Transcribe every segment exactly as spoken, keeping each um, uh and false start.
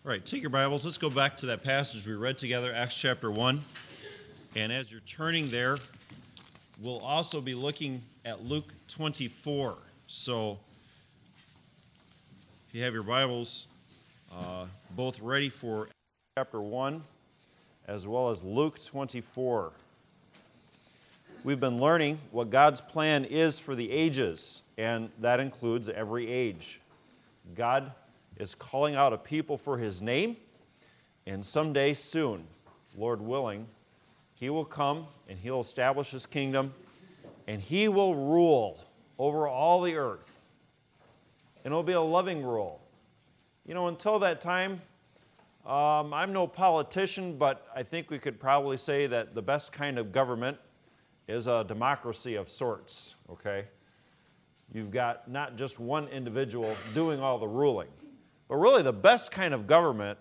All right, take your Bibles. Let's go back to that passage we read together, Acts chapter one. And as you're turning there, we'll also be looking at Luke twenty-four. So if you have your Bibles, uh, both ready for chapter one as well as Luke twenty-four. We've been learning what God's plan is for the ages, and that includes every age. God is calling out a people for His name, and someday soon, Lord willing, He will come and He'll establish His kingdom, and He will rule over all the earth. And it'll be a loving rule. You know, until that time, um, I'm no politician, but I think we could probably say that the best kind of government is a democracy of sorts, okay? You've got not just one individual doing all the ruling, but really the best kind of government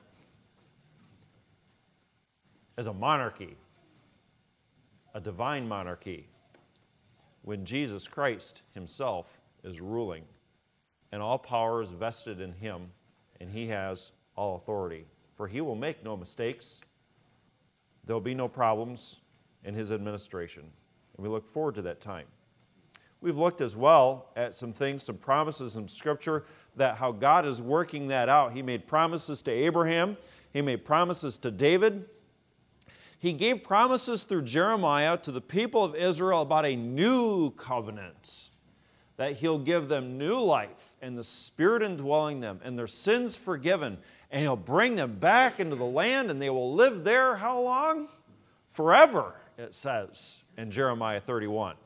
is a monarchy, a divine monarchy, when Jesus Christ Himself is ruling, and all power is vested in Him, and He has all authority. For He will make no mistakes. There will be no problems in His administration. And we look forward to that time. We've looked as well at some things, some promises in Scripture, that how God is working that out. He made promises to Abraham. He made promises to David. He gave promises through Jeremiah to the people of Israel about a new covenant, that He'll give them new life and the Spirit indwelling them and their sins forgiven, and He'll bring them back into the land, and they will live there how long? Forever, it says in Jeremiah thirty-one.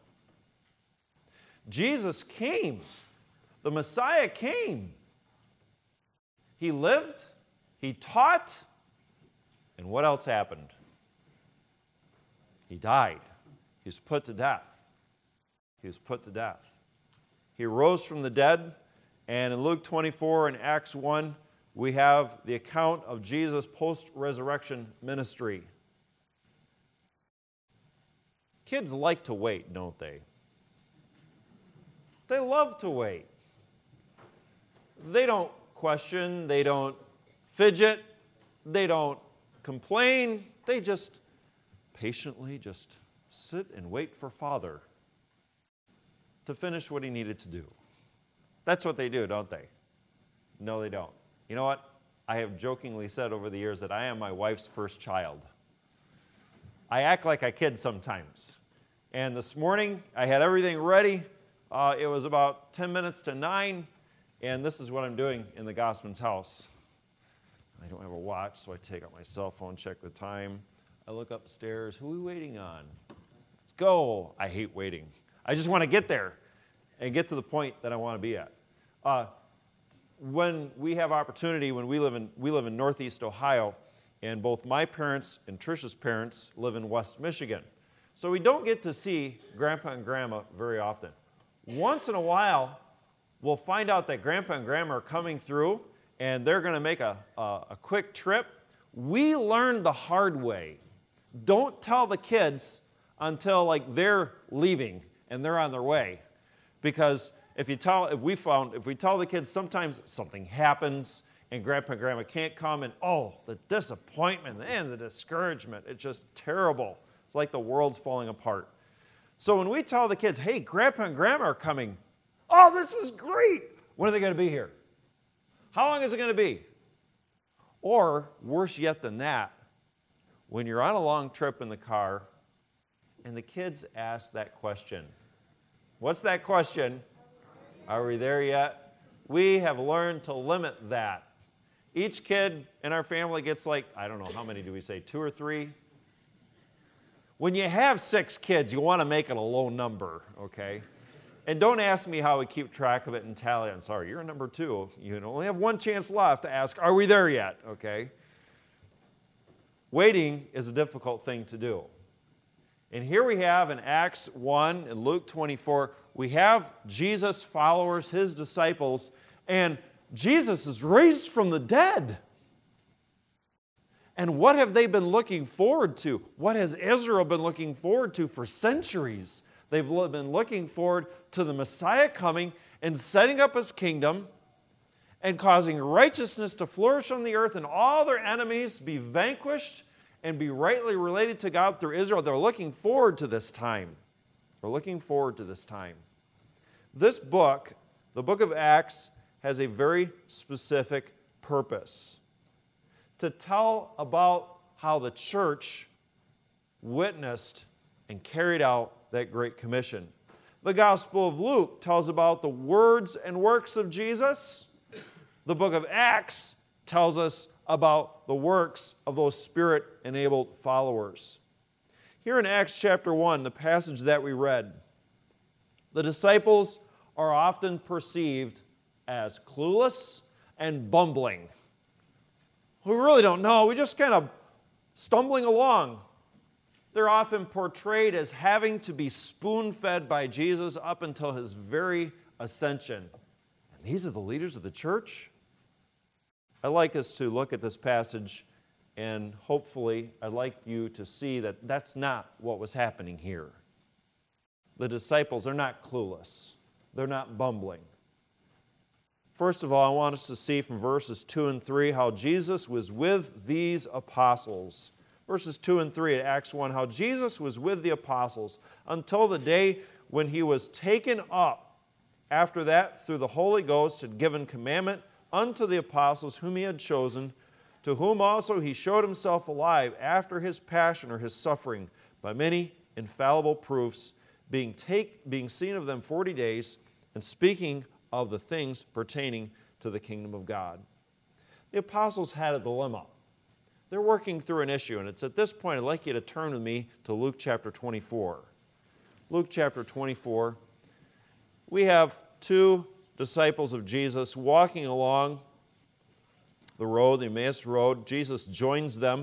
Jesus came. The Messiah came. He lived, He taught, and what else happened? He died. He was put to death. He was put to death. He rose from the dead, and in Luke twenty-four and Acts one, we have the account of Jesus' post-resurrection ministry. Kids like to wait, don't they? They love to wait. They don't question, they don't fidget, they don't complain. They just patiently just sit and wait for Father to finish what He needed to do. That's what they do, don't they? No, they don't. You know what? I have jokingly said over the years that I am my wife's first child. I act like a kid sometimes. And this morning, I had everything ready. Uh, it was about ten minutes to nine, and this is what I'm doing in the Gossman's house. I don't have a watch, so I take out my cell phone, check the time. I look upstairs. Who are we waiting on? Let's go. I hate waiting. I just want to get there and get to the point that I want to be at. Uh, when we have opportunity, when we live in we live in Northeast Ohio, and both my parents and Trisha's parents live in West Michigan. So we don't get to see Grandpa and Grandma very often. Once in a while, we'll find out that Grandpa and Grandma are coming through, and they're going to make a, a, a quick trip. We learned the hard way. Don't tell the kids until like they're leaving and they're on their way, because if you tell, if we found, if we tell the kids, sometimes something happens and Grandpa and Grandma can't come, and oh, the disappointment and the discouragement, it's just terrible. It's like the world's falling apart. So when we tell the kids, hey, Grandpa and Grandma are coming, oh, this is great. When are they going to be here? How long is it going to be? Or, worse yet than that, when you're on a long trip in the car and the kids ask that question. What's that question? Are we there yet? We have learned to limit that. Each kid in our family gets like, I don't know, how many do we say, two or three? When you have six kids, you want to make it a low number, okay? And don't ask me how we keep track of it and tally. I'm sorry, you're number two. You only have one chance left to ask, are we there yet, okay? Waiting is a difficult thing to do. And here we have in Acts one and Luke twenty-four, we have Jesus' followers, His disciples, and Jesus is raised from the dead. And what have they been looking forward to? What has Israel been looking forward to for centuries? They've been looking forward to the Messiah coming and setting up His kingdom and causing righteousness to flourish on the earth and all their enemies be vanquished and be rightly related to God through Israel. They're looking forward to this time. They're looking forward to this time. This book, the book of Acts, has a very specific purpose: to tell about how the church witnessed and carried out that Great Commission. The Gospel of Luke tells about the words and works of Jesus. The book of Acts tells us about the works of those Spirit-enabled followers. Here in Acts chapter one, the passage that we read, the disciples are often perceived as clueless and bumbling. We really don't know. We're just kind of stumbling along. They're often portrayed as having to be spoon-fed by Jesus up until his very ascension. And these are the leaders of the church? I'd like us to look at this passage, and hopefully I'd like you to see that that's not what was happening here. The disciples are not clueless. They're not bumbling. First of all, I want us to see from verses two and three how Jesus was with these apostles. Verses two and three at Acts one, how Jesus was with the apostles until the day when he was taken up. After that, through the Holy Ghost, had given commandment unto the apostles whom he had chosen, to whom also he showed himself alive after his passion or his suffering, by many infallible proofs, being, take, being seen of them forty days, and speaking of the things pertaining to the kingdom of God. The apostles had a dilemma. They're working through an issue, and it's at this point I'd like you to turn with me to Luke chapter twenty-four. Luke chapter twenty-four. We have two disciples of Jesus walking along the road, the Emmaus Road. Jesus joins them.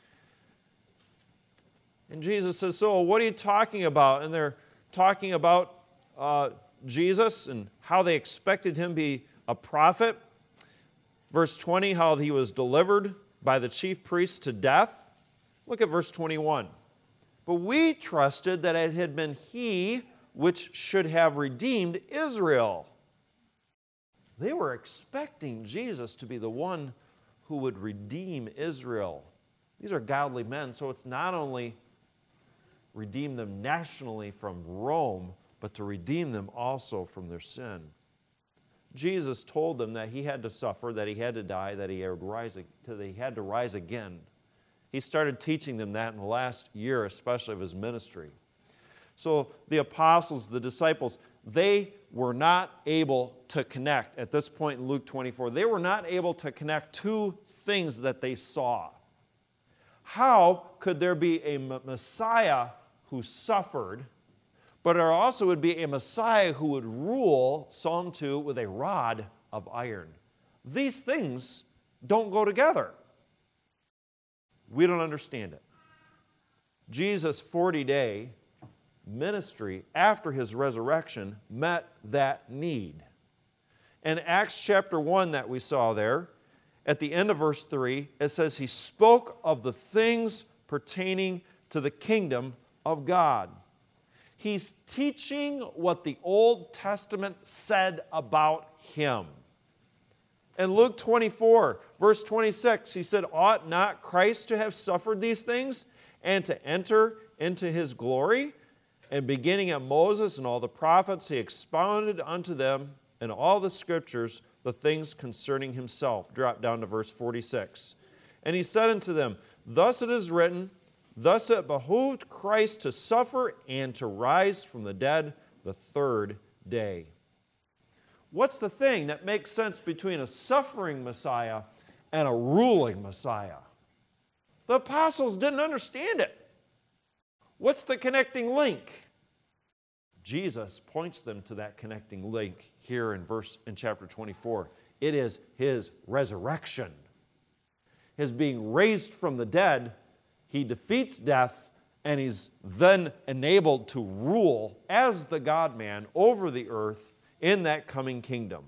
And Jesus says, so what are you talking about? And they're talking about uh, Jesus and how they expected him to be a prophet. Verse twenty, how he was delivered by the chief priests to death. Look at verse twenty-one. But we trusted that it had been he which should have redeemed Israel. They were expecting Jesus to be the one who would redeem Israel. These are godly men, so it's not only redeem them nationally from Rome, but to redeem them also from their sin. Jesus told them that he had to suffer, that he had to die, that he had, rise, that he had to rise again. He started teaching them that in the last year, especially of his ministry. So the apostles, the disciples, they were not able to connect. At this point in Luke twenty-four, they were not able to connect two things that they saw. How could there be a Messiah who suffered, but there also would be a Messiah who would rule, Psalm two, with a rod of iron? These things don't go together. We don't understand it. Jesus' forty-day ministry after his resurrection met that need. In Acts chapter one that we saw there, at the end of verse three, it says he spoke of the things pertaining to the kingdom of God. He's teaching what the Old Testament said about him. In Luke twenty-four, verse twenty-six, he said, ought not Christ to have suffered these things and to enter into his glory? And beginning at Moses and all the prophets, he expounded unto them in all the scriptures the things concerning himself. Drop down to verse forty-six. And he said unto them, thus it is written, thus it behooved Christ to suffer and to rise from the dead the third day. What's the thing that makes sense between a suffering Messiah and a ruling Messiah? The apostles didn't understand it. What's the connecting link? Jesus points them to that connecting link here in verse in chapter twenty-four. It is his resurrection. His being raised from the dead, he defeats death, and he's then enabled to rule as the God-man over the earth in that coming kingdom.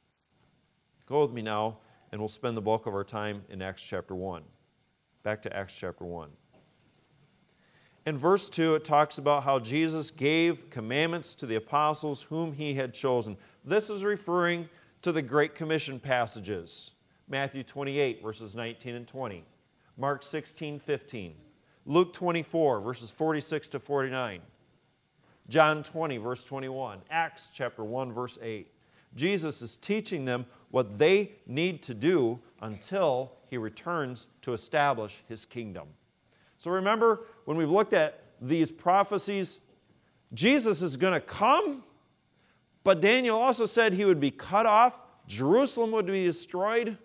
Go with me now, and we'll spend the bulk of our time in Acts chapter one. Back to Acts chapter one. In verse two, it talks about how Jesus gave commandments to the apostles whom he had chosen. This is referring to the Great Commission passages. Matthew twenty-eight, verses nineteen and twenty. Mark sixteen, fifteen. Luke twenty-four, verses forty-six to forty-nine. John twenty, verse twenty-one. Acts chapter one, verse eight. Jesus is teaching them what they need to do until He returns to establish His kingdom. So remember, when we've looked at these prophecies, Jesus is going to come, but Daniel also said He would be cut off, Jerusalem would be destroyed,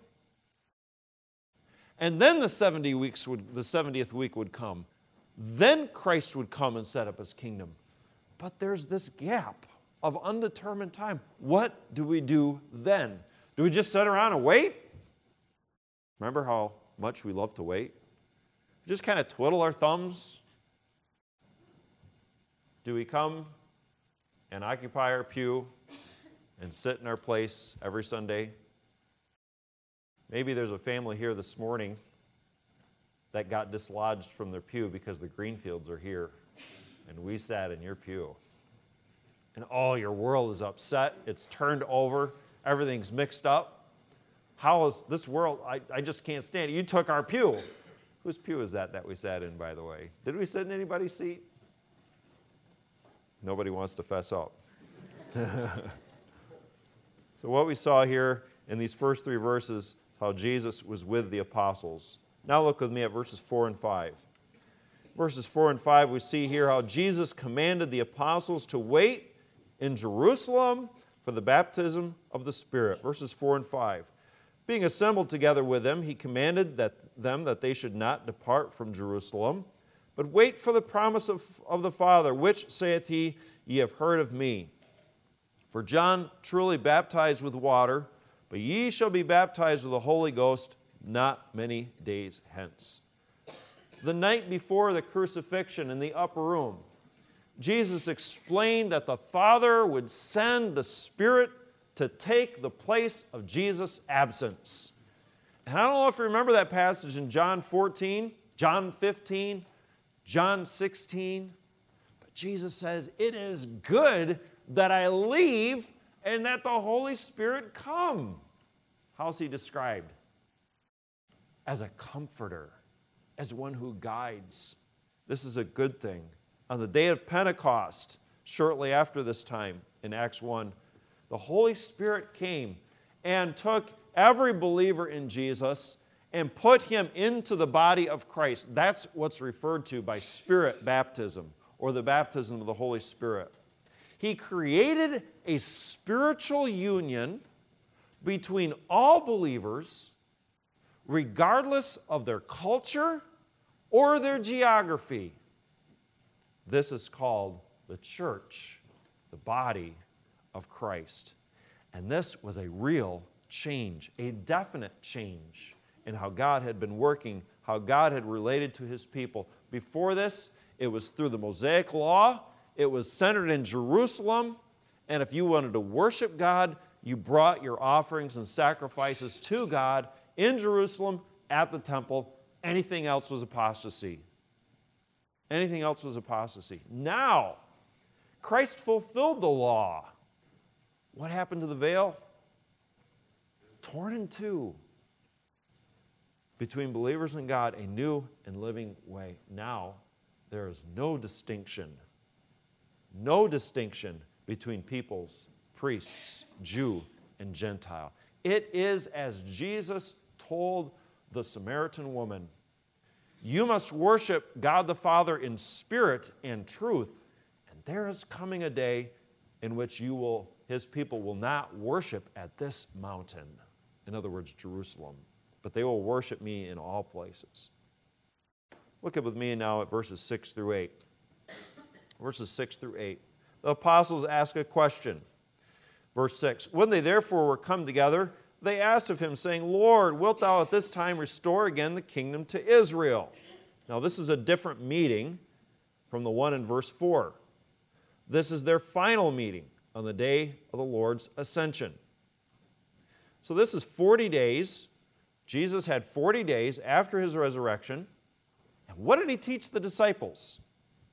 and then the seventy weeks would, the seventieth week would come. Then Christ would come and set up His kingdom. But there's this gap of undetermined time. What do we do then? Do we just sit around and wait? Remember how much we love to wait? Just kind of twiddle our thumbs? Do we come and occupy our pew and sit in our place every Sunday? Maybe there's a family here this morning that got dislodged from their pew because the Greenfields are here and we sat in your pew. And oh, your world is upset. It's turned over. Everything's mixed up. How is this world? I, I just can't stand it. You took our pew. Whose pew is that that we sat in, by the way? Did we sit in anybody's seat? Nobody wants to fess up. So what we saw here in these first three verses, how Jesus was with the apostles. Now look with me at verses four and five. Verses four and five, we see here how Jesus commanded the apostles to wait in Jerusalem for the baptism of the Spirit. Verses four and five. Being assembled together with them, He commanded that, them that they should not depart from Jerusalem, but wait for the promise of, of the Father, which, saith He, ye have heard of me. For John truly baptized with water, but ye shall be baptized with the Holy Ghost not many days hence. The night before the crucifixion in the upper room, Jesus explained that the Father would send the Spirit to take the place of Jesus' absence. And I don't know if you remember that passage in John fourteen, John fifteen, John sixteen, but Jesus says, it is good that I leave and that the Holy Spirit come. How's He described? As a comforter, as one who guides. This is a good thing. On the day of Pentecost, shortly after this time, in Acts one, the Holy Spirit came and took every believer in Jesus and put him into the body of Christ. That's what's referred to by Spirit baptism, or the baptism of the Holy Spirit. He created a spiritual union between all believers, regardless of their culture or their geography. This is called the church, the body of Christ. And this was a real change, a definite change in how God had been working, how God had related to His people. Before this, it was through the Mosaic Law. It was centered in Jerusalem. And if you wanted to worship God, you brought your offerings and sacrifices to God in Jerusalem at the temple. Anything else was apostasy. Anything else was apostasy. Now, Christ fulfilled the law. What happened to the veil? Torn in two. Between believers and God, a new and living way. Now, there is no distinction. No distinction between peoples, priests, Jew, and Gentile. It is as Jesus told the Samaritan woman, you must worship God the Father in spirit and truth, and there is coming a day in which you will, His people will not worship at this mountain, in other words, Jerusalem, but they will worship me in all places. Look at with me now at verses six through eight. Verses six through eight. The apostles ask a question. Verse six, when they therefore were come together, they asked of Him, saying, Lord, wilt Thou at this time restore again the kingdom to Israel? Now this is a different meeting from the one in verse four. This is their final meeting on the day of the Lord's ascension. So this is forty days. Jesus had forty days after His resurrection. And what did He teach the disciples?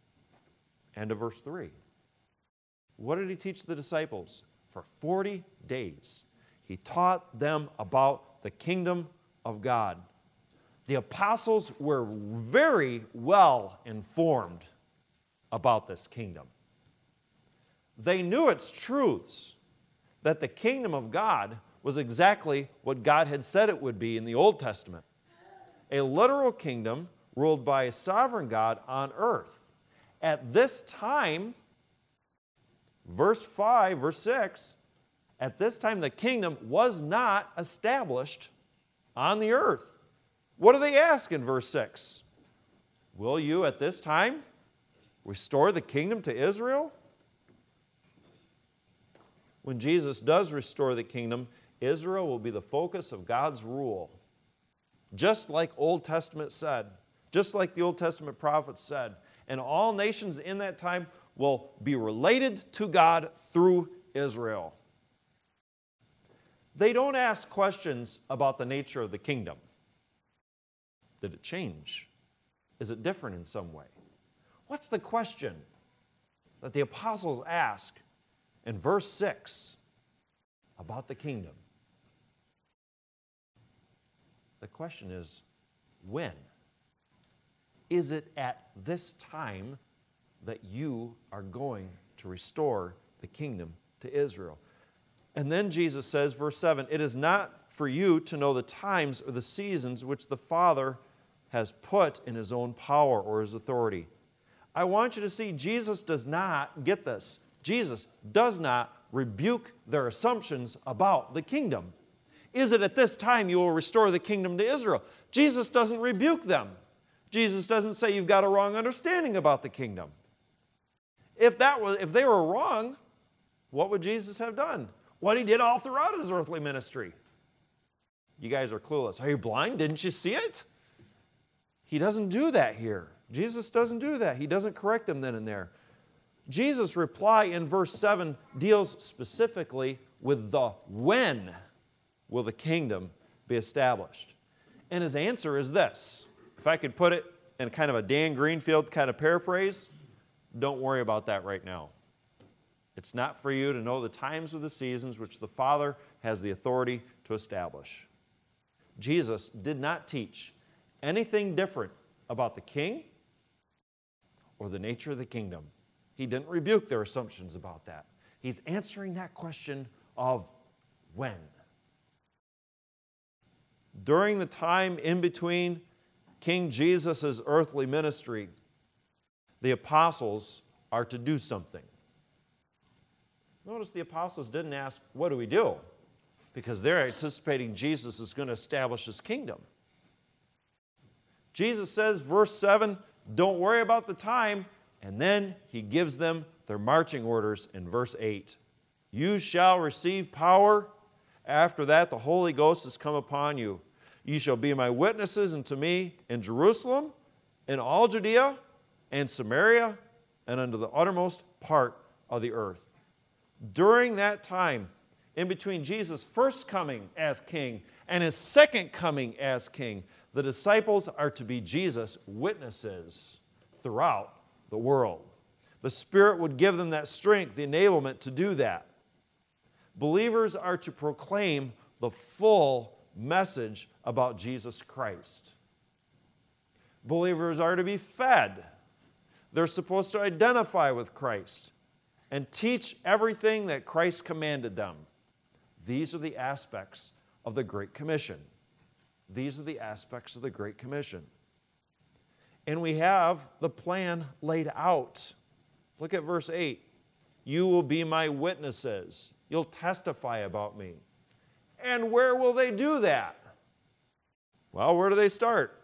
End of verse three. What did He teach the disciples? For forty days, He taught them about the kingdom of God. The apostles were very well informed about this kingdom. They knew its truths, that the kingdom of God was exactly what God had said it would be in the Old Testament. A literal kingdom ruled by a sovereign God on earth. At this time, verse five, verse six, at this time the kingdom was not established on the earth. What do they ask in verse six? Will you at this time restore the kingdom to Israel? When Jesus does restore the kingdom, Israel will be the focus of God's rule. Just like Old Testament said, just like the Old Testament prophets said. And all nations in that time will be related to God through Israel. They don't ask questions about the nature of the kingdom. Did it change? Is it different in some way? What's the question that the apostles ask in verse six about the kingdom? The question is, when? Is it at this time that you are going to restore the kingdom to Israel? And then Jesus says, verse seven, it is not for you to know the times or the seasons which the Father has put in His own power or His authority. I want you to see Jesus does not get this. Jesus does not rebuke their assumptions about the kingdom. Is it at this time you will restore the kingdom to Israel? Jesus doesn't rebuke them. Jesus doesn't say you've got a wrong understanding about the kingdom. If that was, if they were wrong, what would Jesus have done? What He did all throughout His earthly ministry. You guys are clueless. Are you blind? Didn't you see it? He doesn't do that here. Jesus doesn't do that. He doesn't correct them then and there. Jesus' reply in verse seven deals specifically with the when will the kingdom be established. And His answer is this. If I could put it in kind of a Dan Greenfield kind of paraphrase, don't worry about that right now. It's not for you to know the times or the seasons which the Father has the authority to establish. Jesus did not teach anything different about the king or the nature of the kingdom. He didn't rebuke their assumptions about that. He's answering that question of when. During the time in between King Jesus' earthly ministry, the apostles are to do something. Notice the apostles didn't ask, what do we do? Because they're anticipating Jesus is going to establish His kingdom. Jesus says, verse seven, don't worry about the time. And then He gives them their marching orders in verse eight. You shall receive power. After that, the Holy Ghost has come upon you. You shall be my witnesses unto me in Jerusalem, in all Judea, and Samaria, and unto the uttermost part of the earth. During that time, in between Jesus' first coming as king and His second coming as king, the disciples are to be Jesus' witnesses throughout the world. The Spirit would give them that strength, the enablement to do that. Believers are to proclaim the full message about Jesus Christ. Believers are to be fed. They're supposed to identify with Christ and teach everything that Christ commanded them. These are the aspects of the Great Commission. These are the aspects of the Great Commission. And we have the plan laid out. Look at verse eight. You will be my witnesses. You'll testify about me. And where will they do that? Well, where do they start?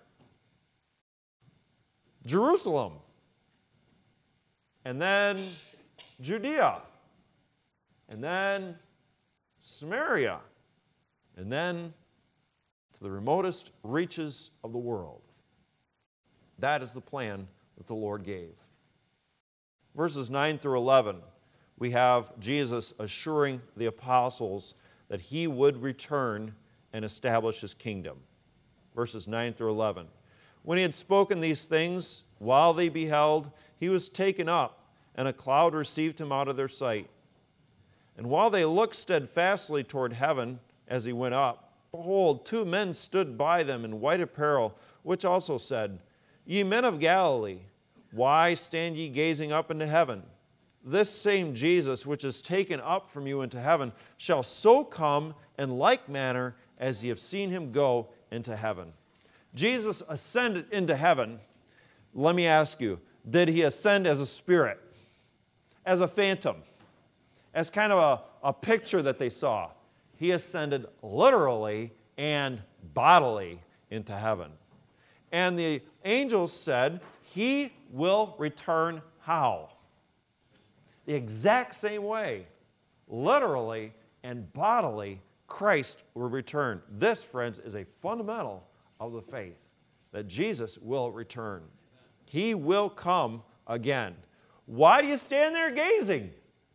Jerusalem. And then Judea. And then Samaria. And then to the remotest reaches of the world. That is the plan that the Lord gave. Verses nine through eleven, we have Jesus assuring the apostles that He would return and establish His kingdom. Verses nine through eleven. When He had spoken these things, while they beheld, He was taken up, and a cloud received Him out of their sight. And while they looked steadfastly toward heaven, as he went up, behold, two men stood by them in white apparel, which also said, Ye men of Galilee, why stand ye gazing up into heaven? This same Jesus, which is taken up from you into heaven, shall so come in like manner as ye have seen him go into heaven. Jesus ascended into heaven. Let me ask you, did he ascend as a spirit? As a phantom? As kind of a, a picture that they saw? He ascended literally and bodily into heaven. And the angels said, he will return how? The exact same way, literally and bodily, Christ will return. This, friends, is a fundamental of the faith, that Jesus will return. He will come again. Why do you stand there gazing?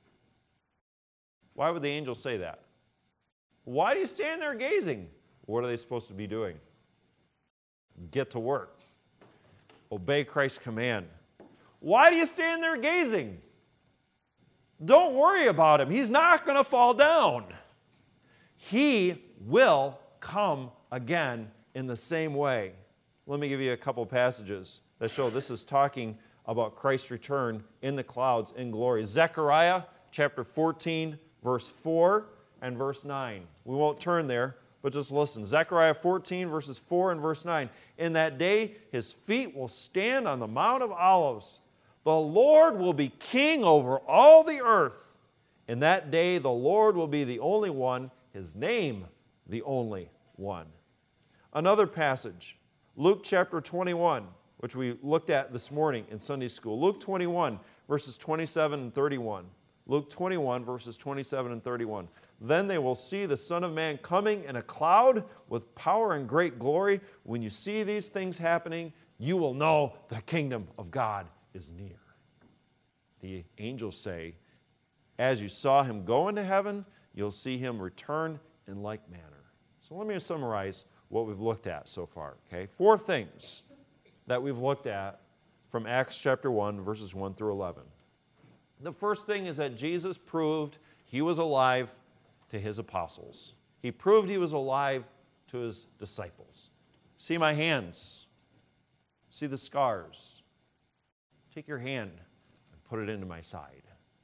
Why would the angels say that? Why do you stand there gazing? What are they supposed to be doing? Get to work. Obey Christ's command. Why do you stand there gazing? Don't worry about him. He's not going to fall down. He will come again in the same way. Let me give you a couple passages that show this is talking about Christ's return in the clouds in glory. Zechariah chapter fourteen, verse four and verse nine. We won't turn there, but just listen. Zechariah fourteen, verses four and verse nine. In that day his feet will stand on the Mount of Olives. The Lord will be king over all the earth. In that day the Lord will be the only one, his name the only one. Another passage, Luke chapter twenty-one, which we looked at this morning in Sunday school. Luke twenty-one, verses twenty-seven and thirty-one. Luke twenty-one, verses twenty-seven and thirty-one. Then they will see the Son of Man coming in a cloud with power and great glory. When you see these things happening, you will know the kingdom of God is near. The angels say, as you saw him go into heaven, you'll see him return in like manner. So let me summarize what we've looked at so far. Okay, four things that we've looked at from Acts chapter one, verses one through eleven. The first thing is that Jesus proved he was alive to his apostles. He proved he was alive to his disciples. See my hands. See the scars. Take your hand and put it into my side.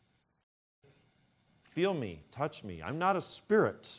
Feel me, touch me. I'm not a spirit.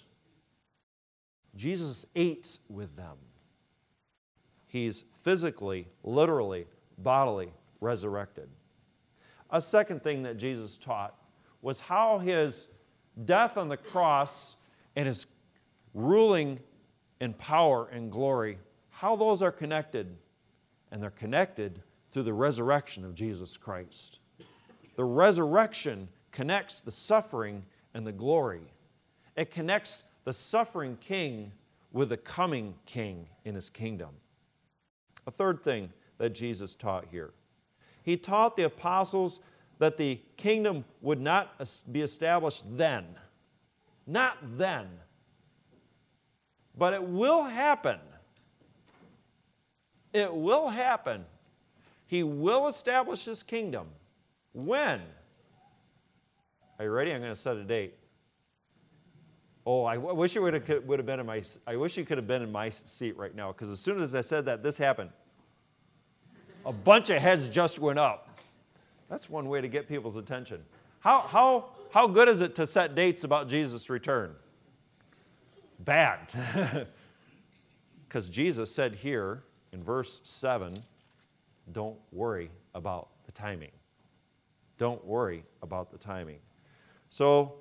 Jesus ate with them. He's physically, literally, bodily resurrected. A second thing that Jesus taught was how his death on the cross and his ruling in power and glory, how those are connected. And they're connected through the resurrection of Jesus Christ. The resurrection connects the suffering and the glory. It connects the suffering king with the coming king in his kingdom. A third thing that Jesus taught here. He taught the apostles that the kingdom would not be established then. Not then. But it will happen. It will happen. He will establish his kingdom. When? Are you ready? I'm going to set a date. Oh, I wish you would have, would have been in my. I wish you could have been in my seat right now, because as soon as I said that, this happened. A bunch of heads just went up. That's one way to get people's attention. How how how good is it to set dates about Jesus' return? Bad, because Jesus said here in verse seven, "Don't worry about the timing. Don't worry about the timing." So,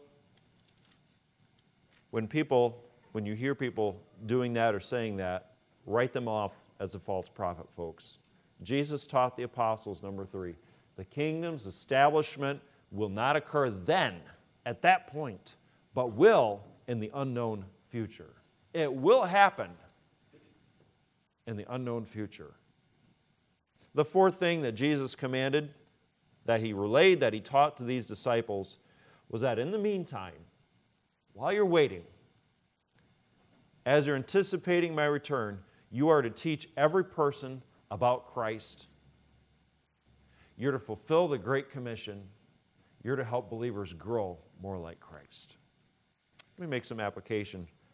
when people, when you hear people doing that or saying that, write them off as a false prophet, folks. Jesus taught the apostles, number three, the kingdom's establishment will not occur then, at that point, but will in the unknown future. It will happen in the unknown future. The fourth thing that Jesus commanded, that he relayed, that he taught to these disciples, was that in the meantime, while you're waiting, as you're anticipating my return, you are to teach every person about Christ. You're to fulfill the Great Commission. You're to help believers grow more like Christ. Let me make some application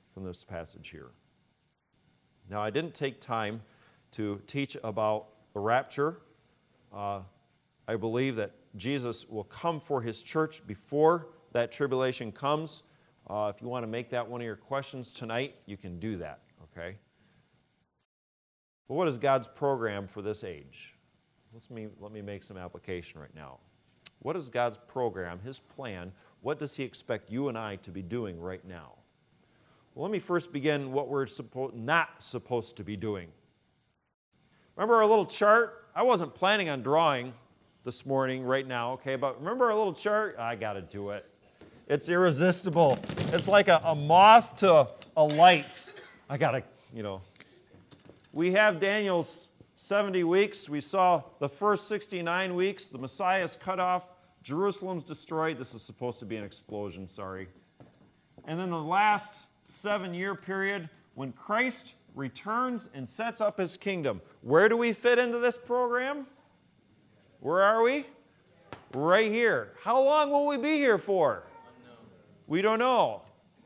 from this passage here. Now, I didn't take time to teach about the rapture. Uh, I believe that Jesus will come for his church before that tribulation comes. Uh, if you want to make that one of your questions tonight, you can do that, okay? But what is God's program for this age? Let's me, let me make some application right now. What is God's program, his plan? What does he expect you and I to be doing right now? Well, let me first begin what we're suppo- not supposed to be doing. Remember our little chart? I wasn't planning on drawing this morning right now, okay? But remember our little chart? I got to do it. It's irresistible. It's like a, a moth to a light. I got to, you know. We have Daniel's seventy weeks. We saw the first sixty-nine weeks. The Messiah is cut off. Jerusalem's destroyed. This is supposed to be an explosion, sorry. And then the last seven-year period when Christ returns and sets up his kingdom. Where do we fit into this program? Where are we? Right here. How long will we be here for? We don't know.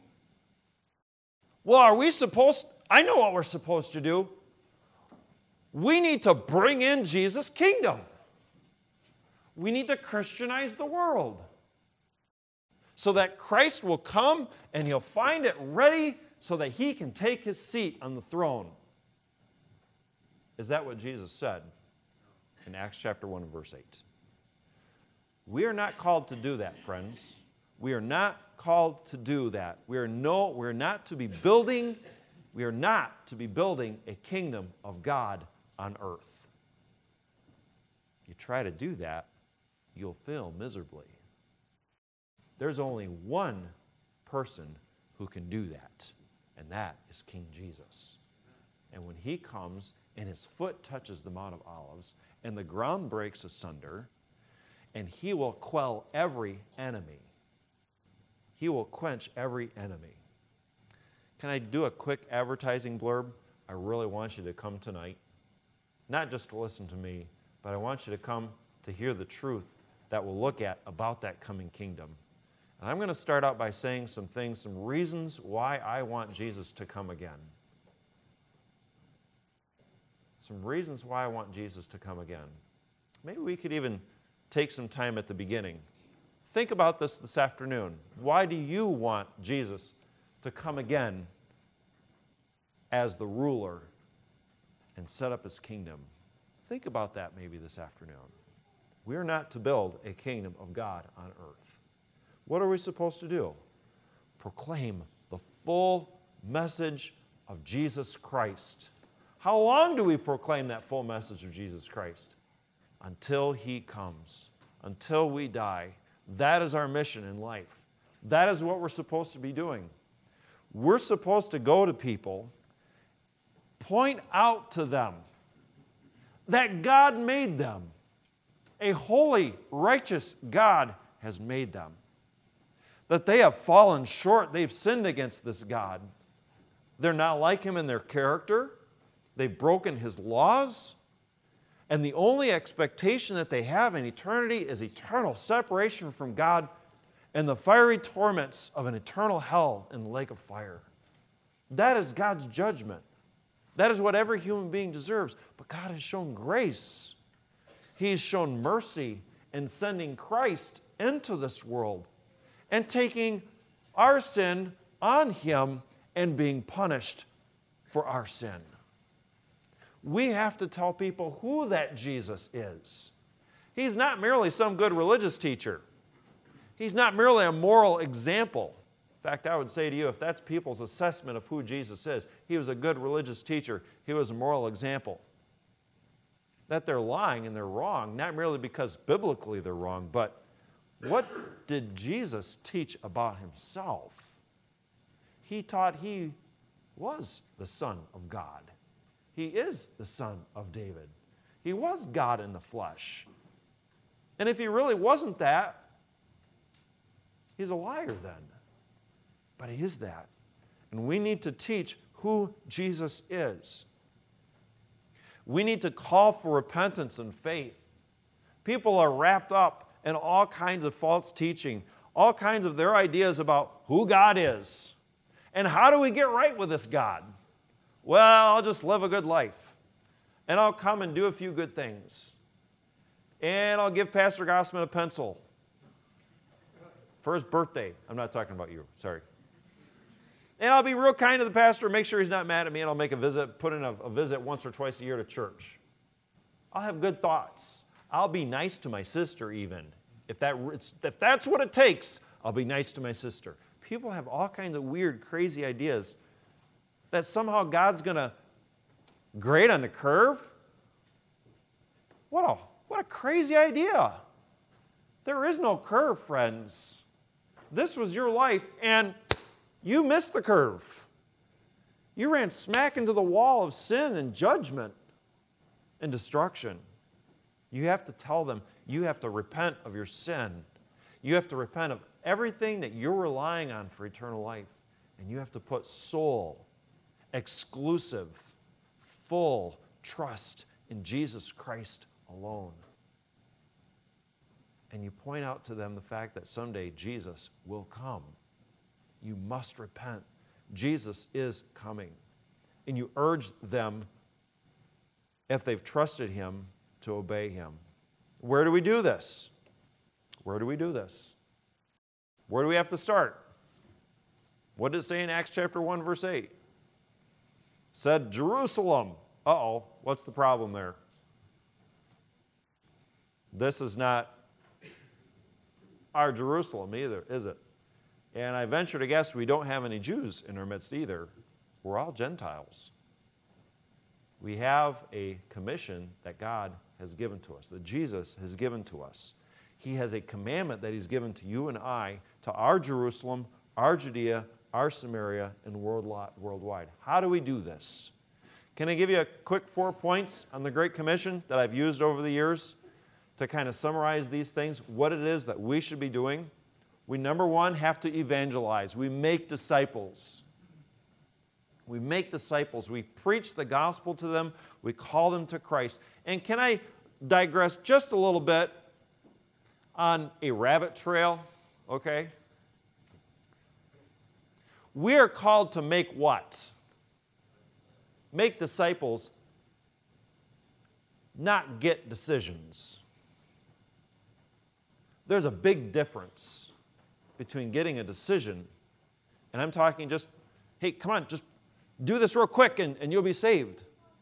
Well, are we supposed, I know what we're supposed to do. We need to bring in Jesus' kingdom. We need to Christianize the world so that Christ will come and he'll find it ready so that he can take his seat on the throne. Is that what Jesus said in Acts chapter one and verse eight? We are not called to do that, friends. We are not called to do that. We are no, we're not to be building, we are not to be building a kingdom of God on earth. You try to do that, you'll fail miserably. There's only one person who can do that, and that is King Jesus. And when he comes and his foot touches the Mount of Olives and the ground breaks asunder, and he will quell every enemy. He will quench every enemy. Can I do a quick advertising blurb? I really want you to come tonight. Not just to listen to me, but I want you to come to hear the truth that we'll look at about that coming kingdom. And I'm going to start out by saying some things, some reasons why I want Jesus to come again. Some reasons why I want Jesus to come again. Maybe we could even take some time at the beginning. Think about this this afternoon. Why do you want Jesus to come again as the ruler and set up his kingdom? Think about that maybe this afternoon. We are not to build a kingdom of God on earth. What are we supposed to do? Proclaim the full message of Jesus Christ. How long do we proclaim that full message of Jesus Christ? Until he comes, until we die. That is our mission in life. That is what we're supposed to be doing. We're supposed to go to people, point out to them that God made them. A holy, righteous God has made them. That they have fallen short. They've sinned against this God. They're not like him in their character. They've broken his laws. And the only expectation that they have in eternity is eternal separation from God and the fiery torments of an eternal hell in the lake of fire. That is God's judgment. That is what every human being deserves. But God has shown grace. He has shown mercy in sending Christ into this world and taking our sin on him and being punished for our sin. We have to tell people who that Jesus is. He's not merely some good religious teacher. He's not merely a moral example. In fact, I would say to you, if that's people's assessment of who Jesus is, he was a good religious teacher, he was a moral example. That they're lying and they're wrong, not merely because biblically they're wrong, but what did Jesus teach about himself? He taught he was the Son of God. He is the Son of David. He was God in the flesh. And if he really wasn't that, he's a liar then. But he is that. And we need to teach who Jesus is. We need to call for repentance and faith. People are wrapped up in all kinds of false teaching, all kinds of their ideas about who God is. And how do we get right with this God? Well, I'll just live a good life. And I'll come and do a few good things. And I'll give Pastor Gossman a pencil for his birthday. I'm not talking about you, sorry. And I'll be real kind to the pastor, make sure he's not mad at me, and I'll make a visit, put in a, a visit once or twice a year to church. I'll have good thoughts. I'll be nice to my sister even. If, that, if that's what it takes, I'll be nice to my sister. People have all kinds of weird, crazy ideas that somehow God's going to grade on the curve. What a, what a crazy idea. There is no curve, friends. This was your life, and you missed the curve. You ran smack into the wall of sin and judgment and destruction. You have to tell them, you have to repent of your sin. You have to repent of everything that you're relying on for eternal life. And you have to put sole, exclusive, full trust in Jesus Christ alone. And you point out to them the fact that someday Jesus will come. You must repent. Jesus is coming. And you urge them, if they've trusted Him, to obey Him. Where do we do this? Where do we do this? Where do we have to start? What did it say in Acts chapter one, verse eight? It said, Jerusalem. Uh-oh, what's the problem there? This is not our Jerusalem either, is it? And I venture to guess we don't have any Jews in our midst either. We're all Gentiles. We have a commission that God has given to us, that Jesus has given to us. He has a commandment that He's given to you and I, to our Jerusalem, our Judea, our Samaria, and worldwide. How do we do this? Can I give you a quick four points on the Great Commission that I've used over the years to kind of summarize these things, what it is that we should be doing? We, number one, have to evangelize. We make disciples. We make disciples. We preach the gospel to them. We call them to Christ. And can I digress just a little bit on a rabbit trail? Okay? We are called to make what? Make disciples, not get decisions. There's a big difference between getting a decision, and I'm talking just, hey, come on, just do this real quick and, and you'll be saved.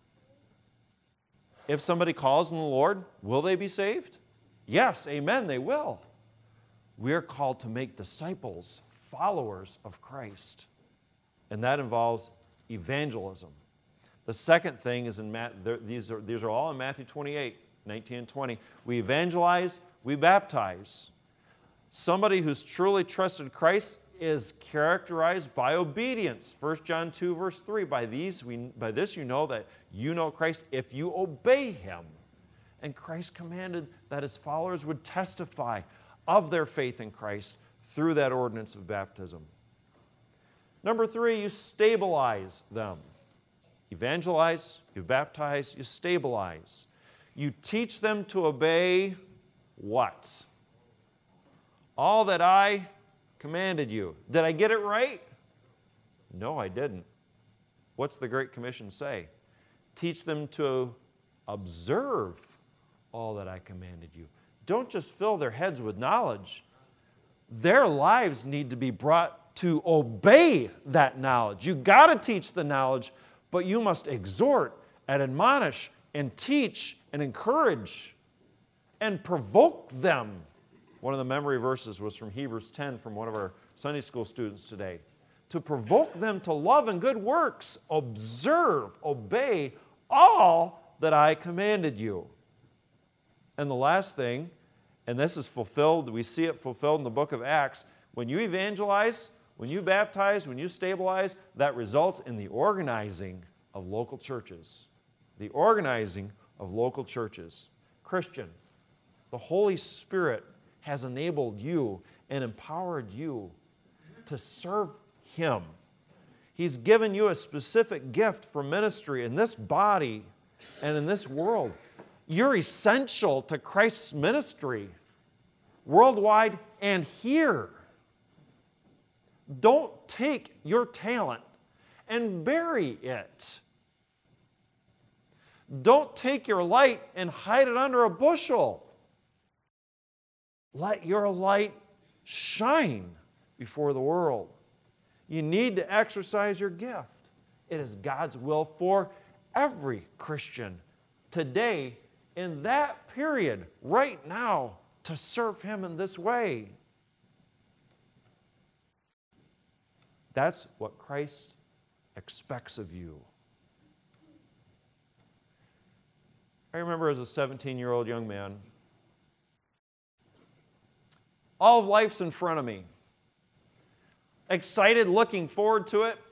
If somebody calls on the Lord, will they be saved? Yes, amen, they will. We are called to make disciples, followers of Christ. And that involves evangelism. The second thing is in Matt, these are, these are all in Matthew twenty-eight, nineteen and twenty. We evangelize, we baptize. Somebody who's truly trusted Christ is characterized by obedience. First John two, verse three, by, these we, by this you know that you know Christ if you obey Him. And Christ commanded that His followers would testify of their faith in Christ through that ordinance of baptism. Number three, you stabilize them. Evangelize, you baptize, you stabilize. You teach them to obey what? All that I commanded you. Did I get it right? No, I didn't. What's the Great Commission say? Teach them to observe all that I commanded you. Don't just fill their heads with knowledge. Their lives need to be brought to obey that knowledge. You've got to teach the knowledge, but you must exhort and admonish and teach and encourage and provoke them. One of the memory verses was from Hebrews ten from one of our Sunday school students today. To provoke them to love and good works, observe, obey all that I commanded you. And the last thing, and this is fulfilled, we see it fulfilled in the book of Acts, when you evangelize, when you baptize, when you stabilize, that results in the organizing of local churches. The organizing of local churches. Christian, the Holy Spirit has enabled you and empowered you to serve Him. He's given you a specific gift for ministry in this body and in this world. You're essential to Christ's ministry, worldwide and here. Don't take your talent and bury it. Don't take your light and hide it under a bushel. Let your light shine before the world. You need to exercise your gift. It is God's will for every Christian today, in that period, right now, to serve Him in this way. That's what Christ expects of you. I remember as a seventeen-year-old young man, all of life's in front of me. Excited, looking forward to it.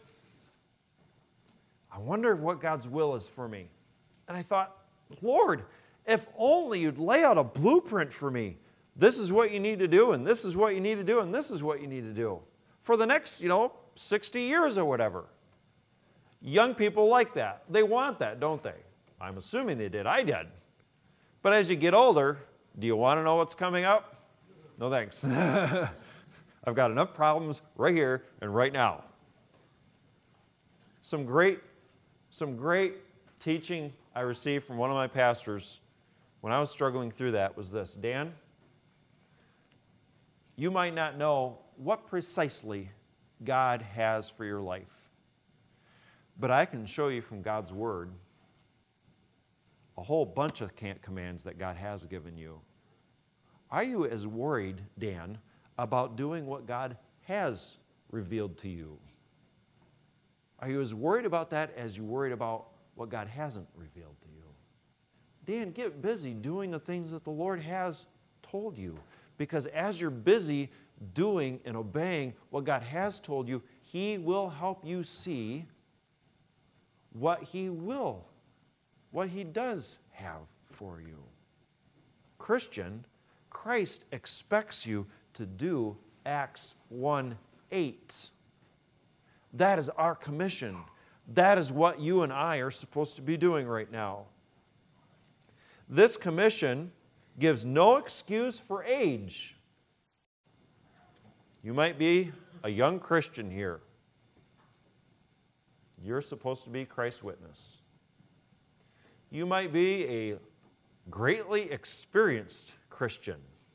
I wonder what God's will is for me. And I thought, Lord, if only you'd lay out a blueprint for me. This is what you need to do, and this is what you need to do, and this is what you need to do. For the next, you know, sixty years or whatever. Young people like that. They want that, don't they? I'm assuming they did. I did. But as you get older, do you want to know what's coming up? No thanks. I've got enough problems right here and right now. Some great, some great teaching I received from one of my pastors when I was struggling through that was this. Dan, you might not know what precisely God has for your life, but I can show you from God's Word a whole bunch of commands that God has given you. Are you as worried, Dan, about doing what God has revealed to you? Are you as worried about that as you worried about what God hasn't revealed to you? Dan, get busy doing the things that the Lord has told you. Because as you're busy doing and obeying what God has told you, He will help you see what He will, what He does have for you. Christian, Christ expects you to do Acts one eight. That is our commission. That is what you and I are supposed to be doing right now. This commission gives no excuse for age. You might be a young Christian here. You're supposed to be Christ's witness. You might be a greatly experienced Christian.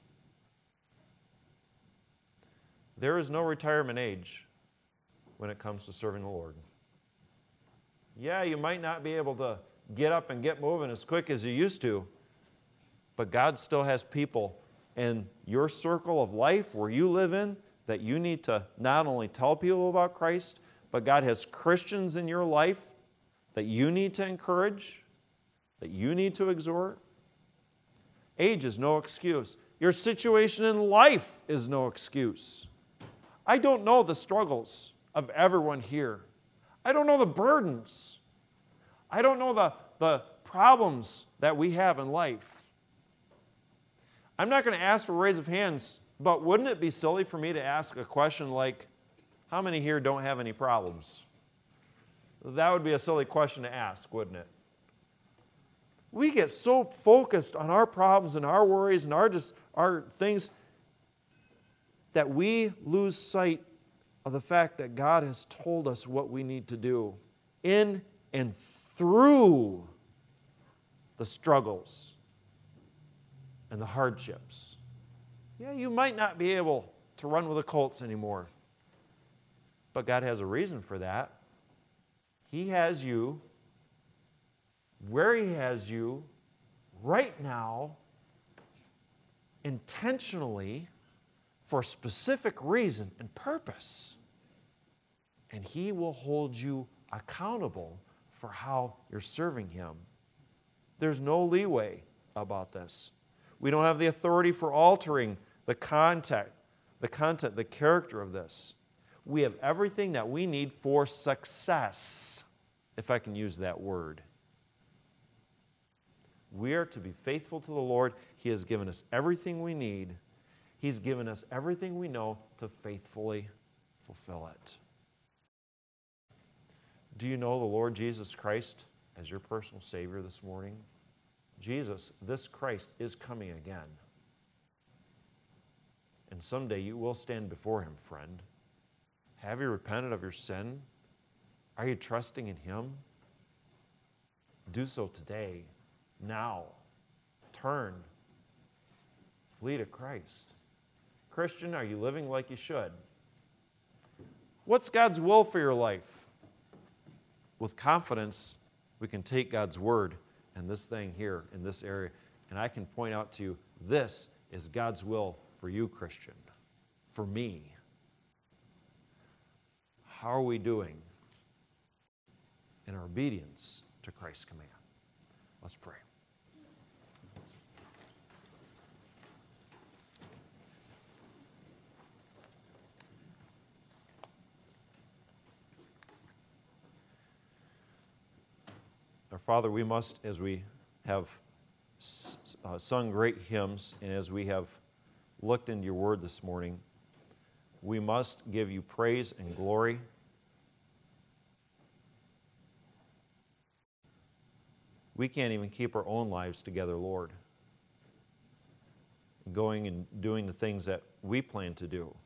There is no retirement age when it comes to serving the Lord. Yeah, you might not be able to get up and get moving as quick as you used to, but God still has people in your circle of life where you live in that you need to not only tell people about Christ, but God has Christians in your life that you need to encourage, that you need to exhort. Age is no excuse. Your situation in life is no excuse. I don't know the struggles of everyone here. I don't know the burdens. I don't know the, the problems that we have in life. I'm not going to ask for a raise of hands, but wouldn't it be silly for me to ask a question like, how many here don't have any problems? That would be a silly question to ask, wouldn't it? We get so focused on our problems and our worries and our, just, our things that we lose sight of the fact that God has told us what we need to do in and through the struggles and the hardships. Yeah, you might not be able to run with the colts anymore, but God has a reason for that. He has you where He has you right now, intentionally, for a specific reason and purpose. And He will hold you accountable for how you're serving Him. There's no leeway about this. We don't have the authority for altering the content, the content, the character of this. We have everything that we need for success, if I can use that word. We are to be faithful to the Lord. He has given us everything we need. He's given us everything we know to faithfully fulfill it. Do you know the Lord Jesus Christ as your personal Savior this morning? Jesus, this Christ, is coming again. And someday you will stand before Him, friend. Have you repented of your sin? Are you trusting in Him? Do so today, now. Turn. Flee to Christ. Christian, are you living like you should? What's God's will for your life? With confidence, we can take God's word and this thing here in this area, and I can point out to you, this is God's will for you, Christian, for me. How are we doing in our obedience to Christ's command? Let's pray. Our Father, we must, as we have uh, sung great hymns and as we have looked into your word this morning, we must give you praise and glory. We can't even keep our own lives together, Lord, going and doing the things that we plan to do.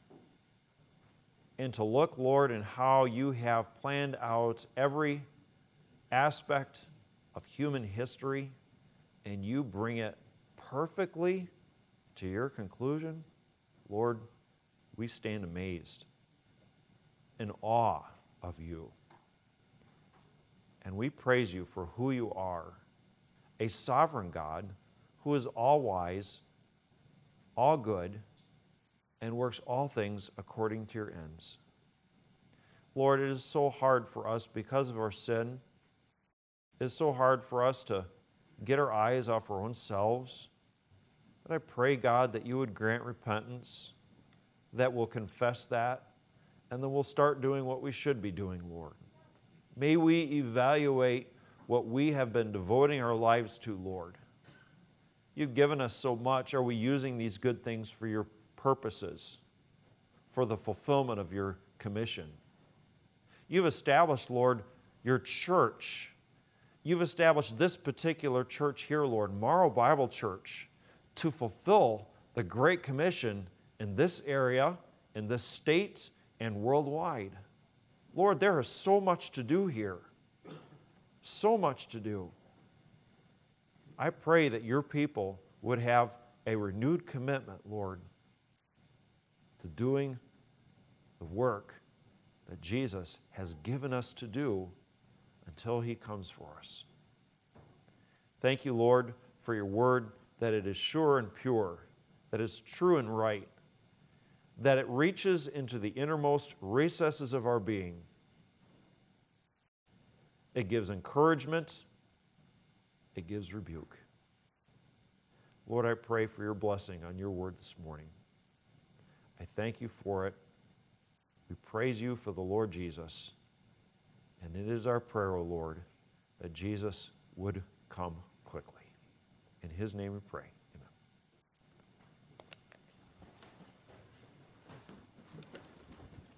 And to look, Lord, in how you have planned out every aspect of human history, and you bring it perfectly to your conclusion, Lord, we stand amazed, in awe of you. And we praise you for who you are, a sovereign God who is all-wise, all good, and works all things according to your ends. Lord, it is so hard for us because of our sin. It's so hard for us to get our eyes off our own selves. But I pray, God, that you would grant repentance, that we'll confess that, and then we'll start doing what we should be doing, Lord. May we evaluate what we have been devoting our lives to, Lord. You've given us so much. Are we using these good things for your purposes, for the fulfillment of your commission? You've established, Lord, your church. You've established this particular church here, Lord, Morrow Bible Church, to fulfill the Great Commission in this area, in this state, and worldwide. Lord, there is so much to do here. So much to do. I pray that your people would have a renewed commitment, Lord, to doing the work that Jesus has given us to do until he comes for us. Thank you, Lord, for your word, that it is sure and pure, that it's true and right, that it reaches into the innermost recesses of our being. It gives encouragement. It gives rebuke. Lord, I pray for your blessing on your word this morning. I thank you for it. We praise you for the Lord Jesus. And it is our prayer, O Lord, that Jesus would come quickly. In his name we pray.